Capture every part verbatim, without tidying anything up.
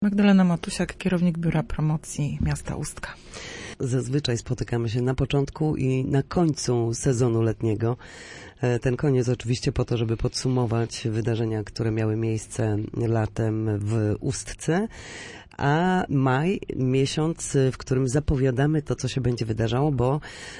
Magdalena Matusiak, kierownik Biura Promocji Miasta Ustka. Zazwyczaj spotykamy się na początku i na końcu sezonu letniego. Ten koniec oczywiście po to, żeby podsumować wydarzenia, które miały miejsce latem w Ustce, a maj, miesiąc, w którym zapowiadamy to, co się będzie wydarzało, bo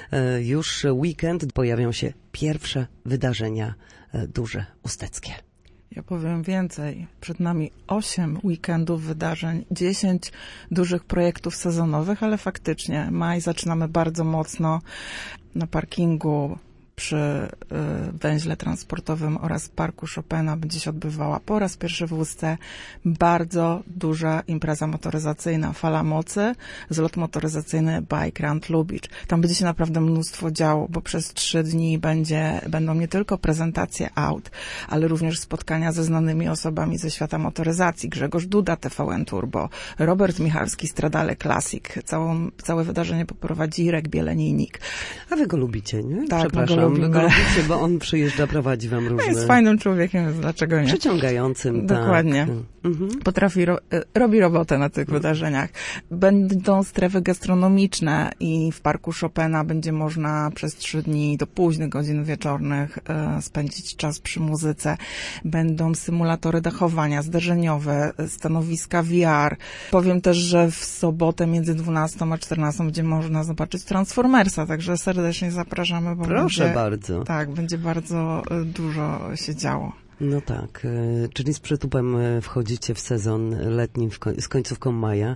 już weekend pojawią się pierwsze wydarzenia duże usteckie. Ja powiem więcej. Przed nami osiem weekendów wydarzeń, dziesięć dużych projektów sezonowych, ale faktycznie maj zaczynamy bardzo mocno na parkingu przy y, węźle transportowym oraz parku Chopina będzie się odbywała po raz pierwszy w Ustce bardzo duża impreza motoryzacyjna, Fala Mocy, zlot motoryzacyjny Bike Run Lubicz. Tam będzie się naprawdę mnóstwo działo, bo przez trzy dni będzie, będą nie tylko prezentacje aut, ale również spotkania ze znanymi osobami ze świata motoryzacji. Grzegorz Duda, T V N Turbo, Robert Michalski, Stradale Classic. Całą, całe wydarzenie poprowadzi Irek Bielenijnik. A wy go lubicie, nie? Tak, my go lubimy. Go lubicie, bo on przyjeżdża, prowadzi wam różne... Jest fajnym człowiekiem, więc dlaczego nie? Przyciągającym, Dokładnie. tak. Mhm. Potrafi, ro, robi robotę na tych mhm. wydarzeniach. Będą strefy gastronomiczne i w parku Chopina będzie można przez trzy dni do późnych godzin wieczornych e, spędzić czas przy muzyce. Będą symulatory dachowania, zderzeniowe, stanowiska V R. Powiem też, że w sobotę między dwunastą a czternastą będzie można zobaczyć Transformersa, także serdecznie zapraszamy. Bo Proszę będzie, bardzo. Tak, będzie bardzo dużo się działo. No tak, czyli z przytupem wchodzicie w sezon letni w koń- z końcówką maja.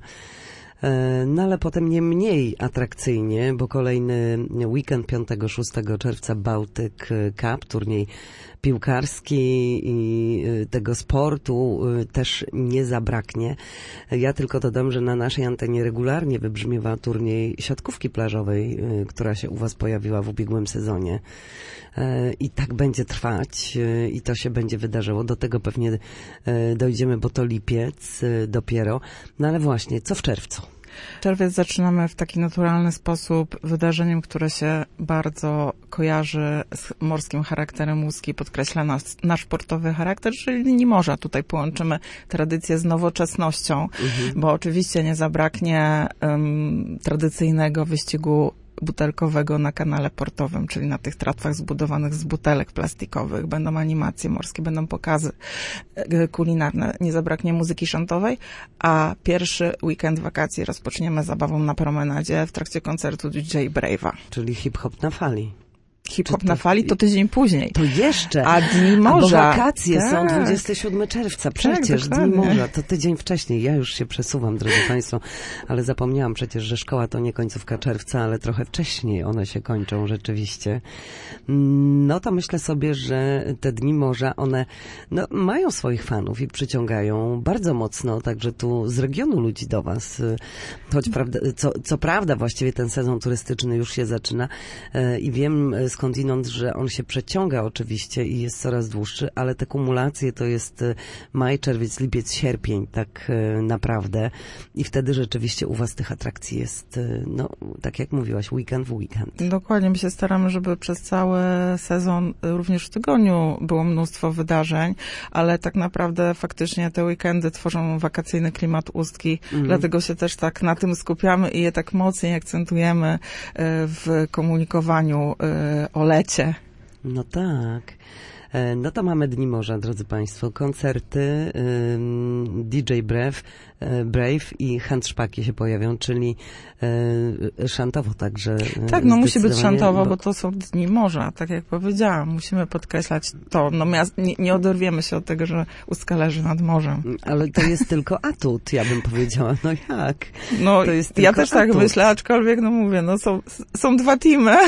No ale potem nie mniej atrakcyjnie, bo kolejny weekend piątego szóstego czerwca Bałtyk Cup, turniej piłkarski i tego sportu też nie zabraknie. Ja tylko dodam, że na naszej antenie regularnie wybrzmiewa turniej siatkówki plażowej, która się u was pojawiła w ubiegłym sezonie. I tak będzie trwać i to się będzie wydarzyło. Do tego pewnie dojdziemy, bo to lipiec dopiero. No ale właśnie, co w czerwcu? Czerwiec zaczynamy w taki naturalny sposób wydarzeniem, które się bardzo kojarzy z morskim charakterem Ustki, podkreśla nas, nasz sportowy charakter, czyli linii morza. Tutaj połączymy tradycję z nowoczesnością, mhm. bo oczywiście nie zabraknie um, tradycyjnego wyścigu butelkowego na kanale portowym, czyli na tych tratwach zbudowanych z butelek plastikowych. Będą animacje morskie, będą pokazy kulinarne. Nie zabraknie muzyki szantowej, a pierwszy weekend wakacji rozpoczniemy zabawą na promenadzie w trakcie koncertu D J Brave'a. Czyli hip-hop na fali. Hip-hop na fali to tydzień później. To jeszcze. A Dni Morza. A bo wakacje tak. są dwudziestego siódmego czerwca. Przecież tak, Dni Morza to tydzień wcześniej. Ja już się przesuwam, drodzy Państwo, ale zapomniałam przecież, że szkoła to nie końcówka czerwca, ale trochę wcześniej one się kończą rzeczywiście. No to myślę sobie, że te Dni Morza, one no, mają swoich fanów i przyciągają bardzo mocno, także tu z regionu ludzi do was. Choć prawda, co, co prawda właściwie ten sezon turystyczny już się zaczyna i wiem skądinąd, że on się przeciąga oczywiście i jest coraz dłuższy, ale te kumulacje to jest maj, czerwiec, lipiec, sierpień, tak naprawdę. I wtedy rzeczywiście u was tych atrakcji jest, no, tak jak mówiłaś, weekend w weekend. Dokładnie, my się staramy, żeby przez cały sezon, również w tygodniu było mnóstwo wydarzeń, ale tak naprawdę faktycznie te weekendy tworzą wakacyjny klimat Ustki, mhm. dlatego się też tak na tym skupiamy i je tak mocniej akcentujemy w komunikowaniu o lecie. No tak. No to mamy Dni Morza, drodzy Państwo. Koncerty, D J Brave, Brave i Handszpaki się pojawią, czyli szantowo także. Tak, no musi być szantowo, bo... bo to są Dni Morza, tak jak powiedziałam. Musimy podkreślać to. No miast, nie, nie oderwiemy się od tego, że Ustka leży nad morzem. Ale to jest tylko atut, ja bym powiedziała. No jak? No to jest ja też atut. Tak myślę, aczkolwiek no mówię, no są, są dwa teamy.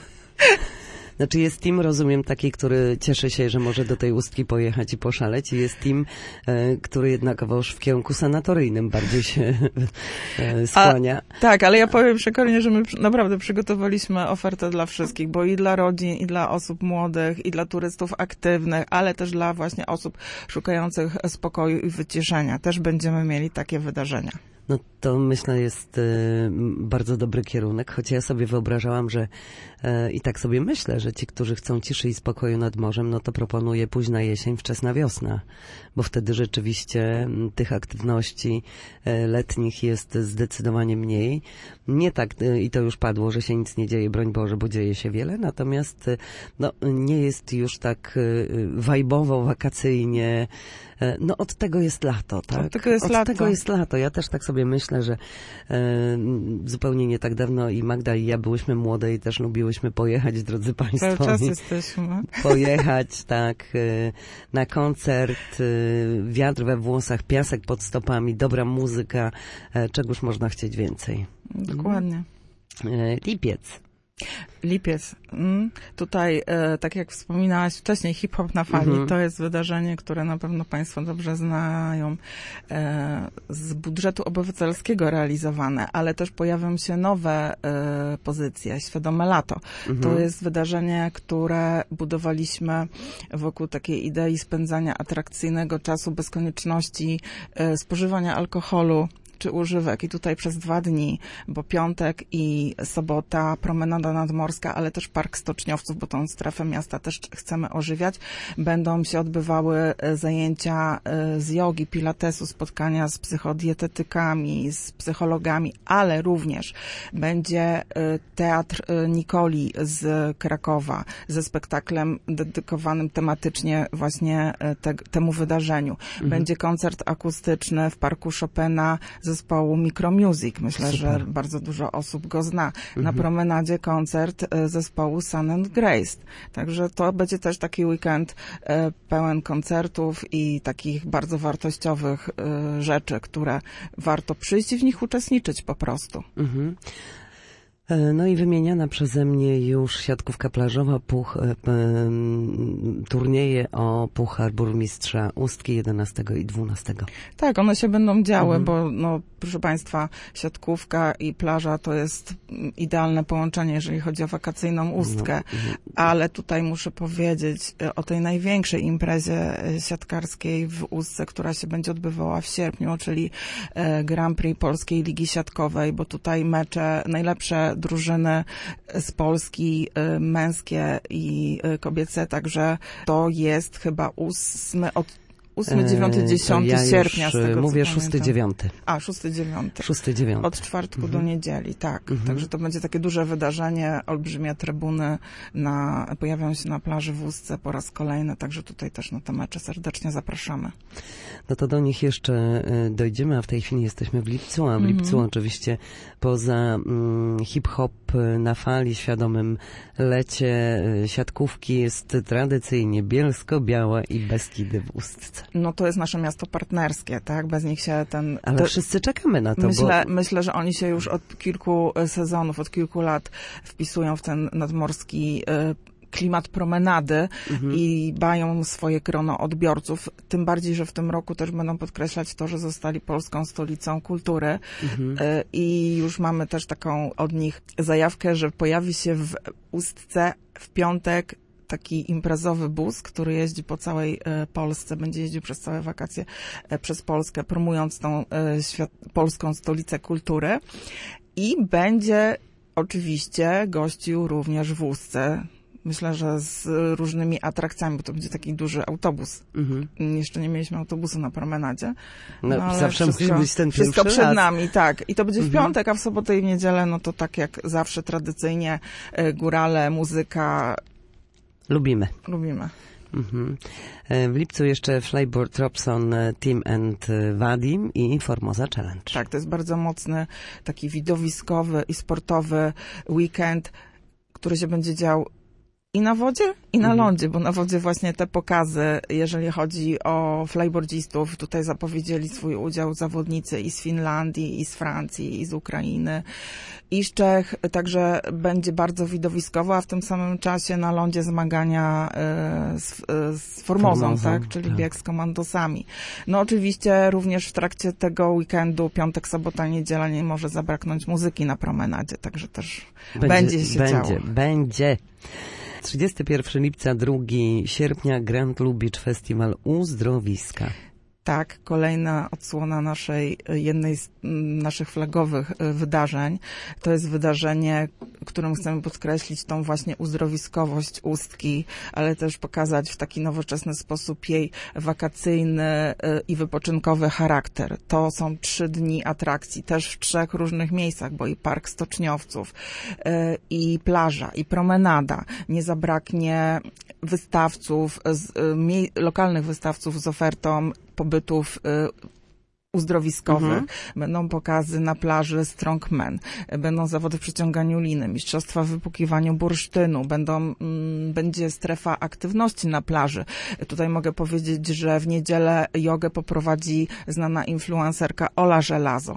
Znaczy jest team, rozumiem, taki, który cieszy się, że może do tej Ustki pojechać i poszaleć i jest team, e, który jednakowoż w kierunku sanatoryjnym bardziej się e, skłania. A, tak, ale ja powiem przekornie, że my naprawdę przygotowaliśmy ofertę dla wszystkich, bo i dla rodzin, i dla osób młodych, i dla turystów aktywnych, ale też dla właśnie osób szukających spokoju i wyciszenia. Też będziemy mieli takie wydarzenia. No to myślę jest y, bardzo dobry kierunek, choć ja sobie wyobrażałam, że y, i tak sobie myślę, że ci, którzy chcą ciszy i spokoju nad morzem, no to proponuję późna jesień, wczesna wiosna, bo wtedy rzeczywiście m, tych aktywności y, letnich jest zdecydowanie mniej. Nie tak, y, i to już padło, że się nic nie dzieje, broń Boże, bo dzieje się wiele, natomiast y, no, nie jest już tak y, wajbowo, wakacyjnie. No od tego jest lato, tak? Od tego jest od lato. tego jest lato. Ja też tak sobie myślę, że e, zupełnie nie tak dawno i Magda i ja byłyśmy młode i też lubiłyśmy pojechać, drodzy Państwo. Cały czas jesteśmy. Pojechać, tak, e, na koncert, e, wiatr we włosach, piasek pod stopami, dobra muzyka, e, czegoż można chcieć więcej. Dokładnie. E, lipiec. Lipiec. Mm. Tutaj, e, tak jak wspominałaś wcześniej, hip-hop na fali, Mhm. to jest wydarzenie, które na pewno Państwo dobrze znają, e, z budżetu obywatelskiego realizowane, ale też pojawią się nowe e, pozycje, Świadome Lato. Mhm. To jest wydarzenie, które budowaliśmy wokół takiej idei spędzania atrakcyjnego czasu bez konieczności e, spożywania alkoholu czy używek. I tutaj przez dwa dni, bo piątek i sobota, promenada nadmorska, ale też Park Stoczniowców, bo tą strefę miasta też chcemy ożywiać. Będą się odbywały zajęcia z jogi, pilatesu, spotkania z psychodietetykami, z psychologami, ale również będzie Teatr Nikoli z Krakowa ze spektaklem dedykowanym tematycznie właśnie te, temu wydarzeniu. Mhm. Będzie koncert akustyczny w Parku Chopina zespołu Micromusic. Myślę, Super. że bardzo dużo osób go zna. Mhm. Na promenadzie koncert zespołu Sun and Grace. Także to będzie też taki weekend pełen koncertów i takich bardzo wartościowych rzeczy, które warto przyjść i w nich uczestniczyć po prostu. Mhm. No i wymieniana przeze mnie już siatkówka plażowa, puch, e, e, turnieje o Puchar Burmistrza Ustki jedenastego i dwunastego. Tak, one się będą działy, mhm. bo no, proszę Państwa, siatkówka i plaża to jest idealne połączenie, jeżeli chodzi o wakacyjną Ustkę, no, ale tutaj muszę powiedzieć o tej największej imprezie siatkarskiej w Ustce, która się będzie odbywała w sierpniu, czyli Grand Prix Polskiej Ligi Siatkowej, bo tutaj mecze, najlepsze drużyny z Polski, męskie i kobiece, także to jest chyba ósmy, od ósmy, dziewiąty, dziesiąty ja sierpnia. Z tego, mówię szósty, dziewiąty. A, szósty, dziewiąty. Szósty, dziewiąty. Od czwartku mhm. do niedzieli, tak. Mhm. Także to będzie takie duże wydarzenie, olbrzymie trybuny na, pojawią się na plaży w Ustce po raz kolejny, także tutaj też na te mecze serdecznie zapraszamy. No to do nich jeszcze dojdziemy, a w tej chwili jesteśmy w lipcu, a w lipcu mhm. oczywiście poza mm, hip-hop na fali, świadomym lecie siatkówki jest tradycyjnie Bielsko-Biała i Beskidy w Ustce. No to jest nasze miasto partnerskie, tak? Bez nich się ten... Ale to, wszyscy czekamy na to, myślę, bo... Myślę, że oni się już od kilku sezonów, od kilku lat wpisują w ten nadmorski y, klimat promenady mhm. i dbają swoje grono odbiorców. Tym bardziej, że w tym roku też będą podkreślać to, że zostali polską stolicą kultury mhm. y, i już mamy też taką od nich zajawkę, że pojawi się w Ustce w piątek taki imprezowy bus, który jeździ po całej e, Polsce, będzie jeździł przez całe wakacje e, przez Polskę, promując tą e, świat, polską stolicę kultury i będzie oczywiście gościł również w Ustce. Myślę, że z różnymi atrakcjami, bo to będzie taki duży autobus. Mhm. Jeszcze nie mieliśmy autobusu na promenadzie. No, no ale zawsze wszystko, musi być ten wszystko przed raz. nami, tak. I to będzie w mhm. piątek, a w sobotę i w niedzielę, no to tak jak zawsze tradycyjnie e, górale, muzyka. Lubimy. Lubimy. Mhm. W lipcu jeszcze Flyboard Robson, Team and Vadim i Formosa Challenge. Tak, to jest bardzo mocny, taki widowiskowy i sportowy weekend, który się będzie dział i na wodzie, i na mhm. lądzie, bo na wodzie właśnie te pokazy, jeżeli chodzi o flyboardzistów, tutaj zapowiedzieli swój udział zawodnicy i z Finlandii, i z Francji, i z Ukrainy, i z Czech, także będzie bardzo widowiskowo, a w tym samym czasie na lądzie zmagania y, z, y, z Formozą, Formozą, tak, czyli tak. bieg z komandosami. No oczywiście również w trakcie tego weekendu, piątek, sobota, niedziela, nie może zabraknąć muzyki na promenadzie, także też będzie, będzie się będzie, działo. Będzie, będzie. trzydziestego pierwszego lipca, drugiego sierpnia Grand Lubicz Festiwal Uzdrowiska. Tak, kolejna odsłona naszej, jednej z naszych flagowych wydarzeń. To jest wydarzenie, którym chcemy podkreślić tą właśnie uzdrowiskowość Ustki, ale też pokazać w taki nowoczesny sposób jej wakacyjny i wypoczynkowy charakter. To są trzy dni atrakcji, też w trzech różnych miejscach, bo i Park Stoczniowców, i plaża, i promenada. Nie zabraknie wystawców, lokalnych wystawców z ofertą pobytów uzdrowiskowych. Mhm. Będą pokazy na plaży Strongman, będą zawody w przeciąganiu liny, mistrzostwa w wypłukiwaniu bursztynu, będą, m, będzie strefa aktywności na plaży. Tutaj mogę powiedzieć, że w niedzielę jogę poprowadzi znana influencerka Ola Żelazo.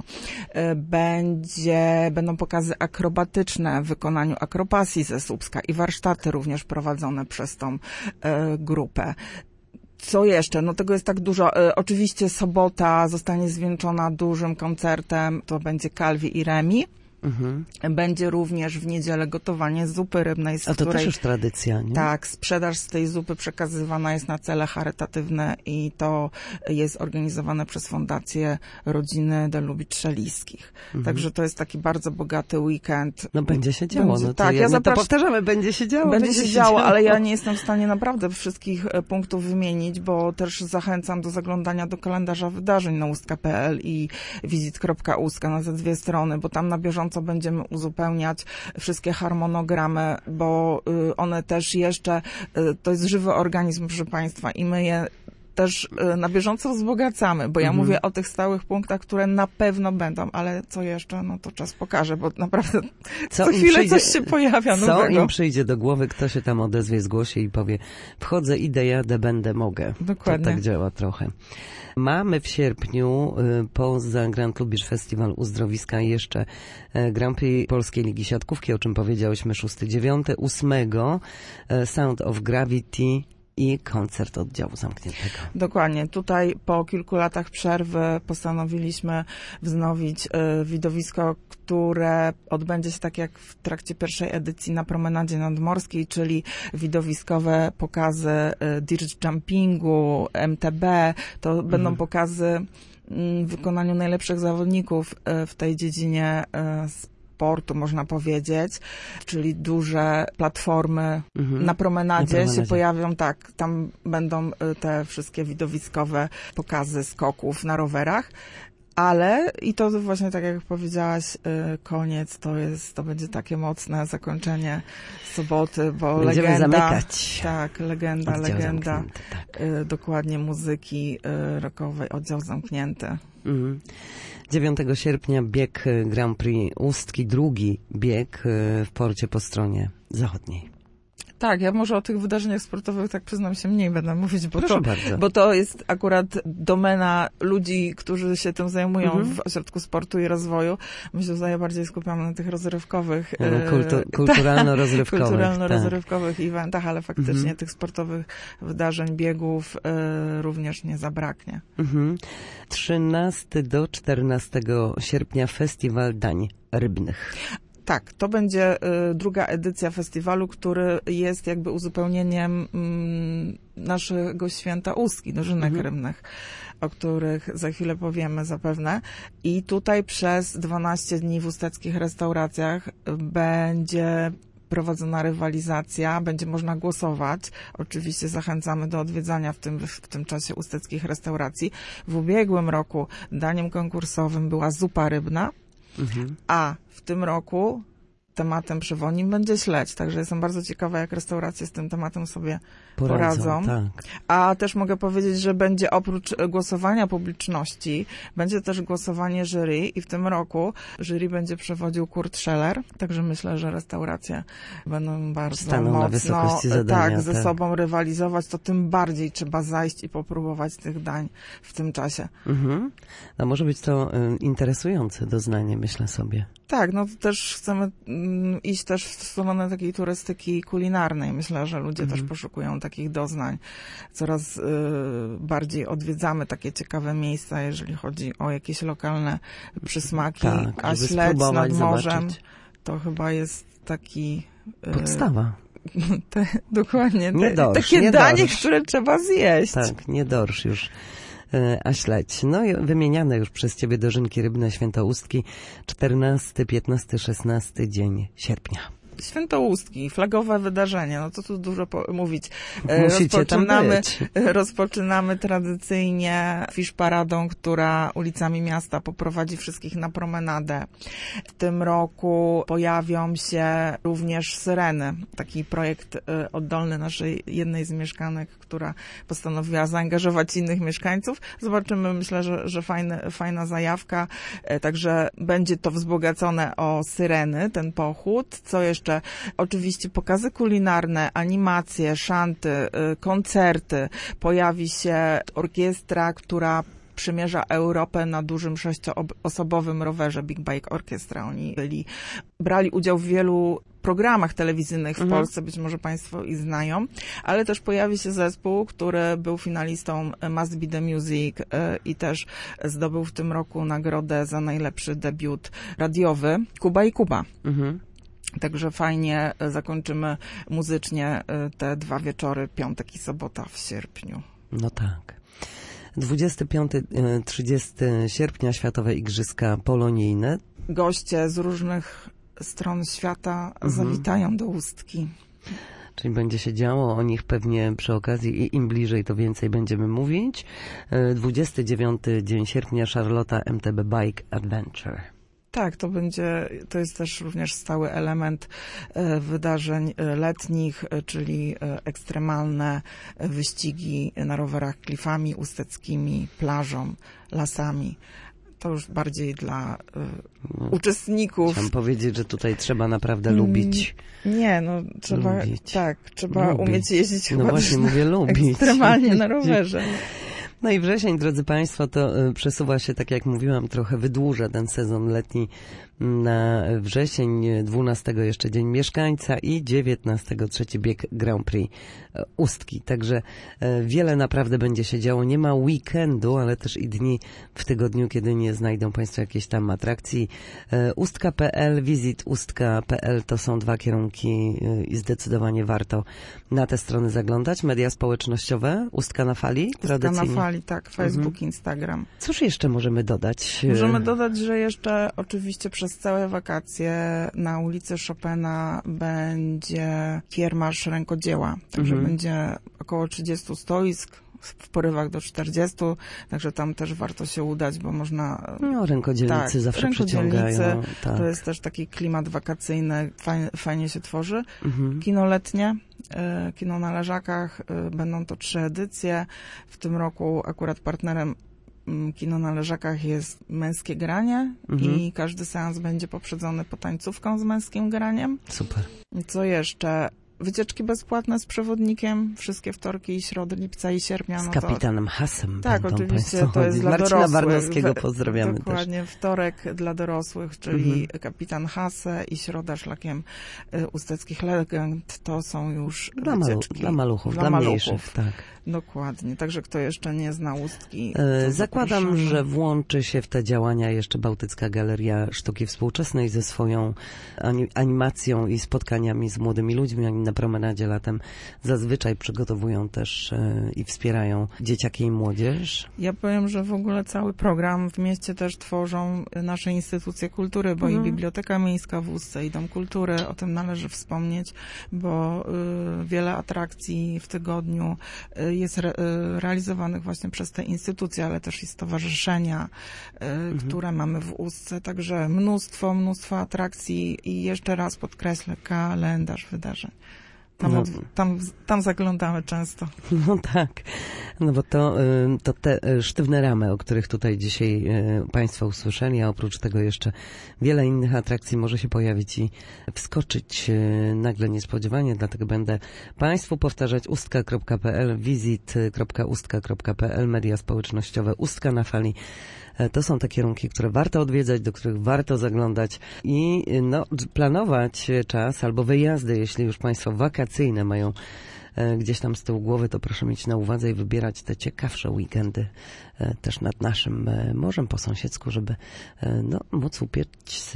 Będzie, będą pokazy akrobatyczne w wykonaniu akropasji ze Słupska i warsztaty również prowadzone przez tą e, grupę. Co jeszcze? No tego jest tak dużo. E, oczywiście sobota zostanie zwieńczona dużym koncertem. To będzie Calvi i Remi. Mhm. Będzie również w niedzielę gotowanie zupy rybnej. Z A to której, też już tradycja, nie? Tak, sprzedaż z tej zupy przekazywana jest na cele charytatywne i to jest organizowane przez Fundację Rodziny Delubicz-Szeliskich. Mhm. Także to jest taki bardzo bogaty weekend. No będzie się działo. Będzie, no tak, ja zapraszam. To powtarzamy, będzie się działo. Będzie, będzie się działo, działo, ale ja nie jestem w stanie naprawdę wszystkich punktów wymienić, bo też zachęcam do zaglądania do kalendarza wydarzeń na ustka kropka p l i wizyt kropka ustka na te dwie strony, bo tam na bieżąco będziemy uzupełniać wszystkie harmonogramy, bo one też jeszcze, to jest żywy organizm, proszę Państwa, i my je też na bieżąco wzbogacamy, bo ja mhm. mówię o tych stałych punktach, które na pewno będą, ale co jeszcze, no to czas pokaże, bo naprawdę co, co chwilę przyjdzie, coś się pojawia co nowego. Co im przyjdzie do głowy, kto się tam odezwie, zgłosi i powie, wchodzę, idę, jadę, będę, mogę. Dokładnie. To tak działa trochę. Mamy w sierpniu poza Grand Lubicz Festiwal Uzdrowiska jeszcze Grand Prix Polskiej Ligi Siatkówki, o czym powiedziałyśmy, szósty dziewiąty, ósmego Sound of Gravity i koncert oddziału zamkniętego. Dokładnie. Tutaj po kilku latach przerwy postanowiliśmy wznowić y, widowisko, które odbędzie się tak jak w trakcie pierwszej edycji na Promenadzie Nadmorskiej, czyli widowiskowe pokazy y, dirt jumpingu, M T B. To mhm. będą pokazy w wykonaniu najlepszych zawodników y, w tej dziedzinie y, sportu, można powiedzieć, czyli duże platformy mhm. na, promenadzie na promenadzie się pojawią, tak, tam będą te wszystkie widowiskowe pokazy skoków na rowerach, ale i to właśnie tak jak powiedziałaś, koniec to jest, to będzie takie mocne zakończenie soboty, bo będziemy legenda, zamykać. tak, legenda, oddział legenda, tak. dokładnie muzyki rockowej, oddział zamknięty. Mhm. dziewiątego sierpnia bieg Grand Prix Ustki, drugi bieg w porcie po stronie zachodniej. Tak, ja może o tych wydarzeniach sportowych, tak przyznam się, mniej będę mówić, bo, to, bardzo. bo to jest akurat domena ludzi, którzy się tym zajmują mhm. w Ośrodku Sportu i Rozwoju. My się tutaj bardziej skupiamy na tych rozrywkowych, Kultu, kulturalno-rozrywkowych, kulturalno-rozrywkowych tak. eventach, ale faktycznie mhm. tych sportowych wydarzeń, biegów y, również nie zabraknie. Mhm. trzynastego do czternastego sierpnia Festiwal Dań Rybnych. Tak, to będzie y, druga edycja festiwalu, który jest jakby uzupełnieniem mm, naszego święta Ustki, dożynek mhm. rybnych, o których za chwilę powiemy zapewne. I tutaj przez dwanaście dni w usteckich restauracjach będzie prowadzona rywalizacja, będzie można głosować. Oczywiście zachęcamy do odwiedzania w tym, w tym czasie usteckich restauracji. W ubiegłym roku daniem konkursowym była zupa rybna, mhm. a w tym roku tematem przewodnim będzie śledź, także jestem bardzo ciekawa, jak restauracje z tym tematem sobie poradzą. poradzą. Tak. A też mogę powiedzieć, że będzie oprócz głosowania publiczności, będzie też głosowanie jury i w tym roku jury będzie przewodził Kurt Scheller, także myślę, że restauracje będą bardzo Staną mocno na wysokości zadania, tak, ze tak. sobą rywalizować, to tym bardziej trzeba zajść i popróbować tych dań w tym czasie. Mhm. No może być to y, interesujące doznanie, myślę sobie. Tak, no też chcemy mm, iść też w stronę takiej turystyki kulinarnej. Myślę, że ludzie mhm. też poszukują takich doznań. Coraz y, bardziej odwiedzamy takie ciekawe miejsca, jeżeli chodzi o jakieś lokalne przysmaki, tak, a śledź nad morzem zobaczyć. To chyba jest taki... Y, Podstawa. Te, dokładnie. Te, nie dorsz, takie nie danie, dorsz. które trzeba zjeść. Tak, nie dorsz już. a śledź. No i wymieniane już przez ciebie dożynki rybne Świętoustki, czternasty, piętnasty, szesnasty dzień sierpnia. Świętoustki, flagowe wydarzenie, no to tu dużo po- mówić. Musicie rozpoczynamy, tam być. rozpoczynamy tradycyjnie fisz paradą, która ulicami miasta poprowadzi wszystkich na promenadę. W tym roku pojawią się również syreny. Taki projekt y, oddolny naszej jednej z mieszkanek, która postanowiła zaangażować innych mieszkańców. Zobaczymy, myślę, że, że fajne, fajna zajawka. Y, także będzie to wzbogacone o syreny, ten pochód. Co jeszcze? Oczywiście pokazy kulinarne, animacje, szanty, koncerty. Pojawi się orkiestra, która przemierza Europę na dużym sześcioosobowym rowerze Big Bike Orchestra. Oni byli, brali udział w wielu programach telewizyjnych w mhm. Polsce, być może Państwo ich znają, ale też pojawi się zespół, który był finalistą Must Be The Music i też zdobył w tym roku nagrodę za najlepszy debiut radiowy. Kuba i Kuba. Mhm. Także fajnie zakończymy muzycznie te dwa wieczory, piątek i sobota w sierpniu. No tak. dwudziestego piątego do trzydziestego sierpnia Światowe Igrzyska Polonijne. Goście z różnych stron świata mhm. zawitają do Ustki. Czyli będzie się działo o nich pewnie przy okazji i im bliżej, to więcej będziemy mówić. dwudziestego dziewiątego dzień sierpnia Charlotta M T B Bike Adventure. Tak, to będzie, to jest też również stały element e, wydarzeń letnich, e, czyli e, ekstremalne wyścigi na rowerach klifami usteckimi, plażą, lasami. To już bardziej dla e, uczestników. Chciałam powiedzieć, że tutaj trzeba naprawdę lubić. Nie, no trzeba, lubić. tak, trzeba lubić. umieć jeździć no właśnie mówię lubić. ekstremalnie na rowerze. No i wrzesień, drodzy Państwo, to y, przesuwa się, tak jak mówiłam, trochę wydłuża ten sezon letni na wrzesień, dwunastego jeszcze Dzień Mieszkańca i dziewiętnastego trzeci bieg Grand Prix Ustki. Także y, wiele naprawdę będzie się działo. Nie ma weekendu, ale też i dni w tygodniu, kiedy nie znajdą Państwo jakiejś tam atrakcji. Y, ustka kropka p l, wizyt ustka kropka p l to są dwa kierunki y, i zdecydowanie warto na te strony zaglądać. Media społecznościowe, Ustka na Fali, tradycyjnie. Ustka na Fali, tak, Facebook, mhm. Instagram. Cóż jeszcze możemy dodać? Możemy dodać, że jeszcze oczywiście przez całe wakacje na ulicy Chopina będzie kiermasz rękodzieła. Także mhm. będzie około trzydziestu stoisk, w porywach do czterdziestu, także tam też warto się udać, bo można... No, rękodzielnicy tak, zawsze rękodzielnicy, przyciągają. Tak. To jest też taki klimat wakacyjny, fajnie, fajnie się tworzy. Mhm. Kino letnie, kino na Leżakach, będą to trzy edycje. W tym roku akurat partnerem Kino na Leżakach jest męskie granie mhm. i każdy seans będzie poprzedzony potańcówką z męskim graniem. Super. Co jeszcze? Wycieczki bezpłatne z przewodnikiem, wszystkie wtorki i środy, lipca i sierpnia. Z no to, kapitanem Hasem. Tak, oczywiście, to jest dla Marcina dorosłych. Barnowskiego pozdrawiamy Dokładnie, też. Dokładnie, wtorek dla dorosłych, czyli mhm. kapitan Hase i środa szlakiem usteckich legend, to są już dla wycieczki. Malu, dla maluchów, dla, dla mniejszych, maluchów. tak. Dokładnie, także kto jeszcze nie zna Ustki. Zakładam, zapraszamy. że włączy się w te działania jeszcze Bałtycka Galeria Sztuki Współczesnej ze swoją animacją i spotkaniami z młodymi ludźmi. Oni na promenadzie latem zazwyczaj przygotowują też i wspierają dzieciaki i młodzież. Ja powiem, że w ogóle cały program w mieście też tworzą nasze instytucje kultury, bo mhm. i Biblioteka Miejska w Ustce, i Dom Kultury, o tym należy wspomnieć, bo y, wiele atrakcji w tygodniu y, jest re, realizowanych właśnie przez te instytucje, ale też i stowarzyszenia, mhm. które mamy w Ustce. Także mnóstwo, mnóstwo atrakcji i jeszcze raz podkreślę, kalendarz wydarzeń. Tam, no. od, tam, tam zaglądamy często. No tak, no bo to, to te sztywne ramy, o których tutaj dzisiaj Państwo usłyszeli, a oprócz tego jeszcze wiele innych atrakcji może się pojawić i wskoczyć nagle niespodziewanie, dlatego będę Państwu powtarzać ustka kropka p l, wizyt kropka ustka kropka p l, media społecznościowe, Ustka na Fali. To są te kierunki, które warto odwiedzać, do których warto zaglądać i no, planować czas albo wyjazdy, jeśli już Państwo wakacyjne mają gdzieś tam z tyłu głowy, to proszę mieć na uwadze i wybierać te ciekawsze weekendy też nad naszym morzem po sąsiedzku, żeby no, móc upiec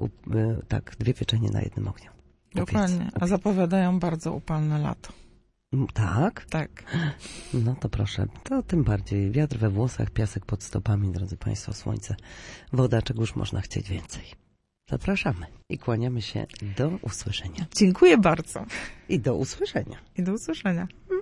tak, dwie pieczenie na jednym ogniu. Dokładnie, a zapowiadają bardzo upalne lato. Tak? Tak. No to proszę, to tym bardziej. Wiatr we włosach, piasek pod stopami, drodzy Państwo, słońce, woda, czegoż można chcieć więcej. Zapraszamy i kłaniamy się do usłyszenia. Dziękuję bardzo. I do usłyszenia. I do usłyszenia.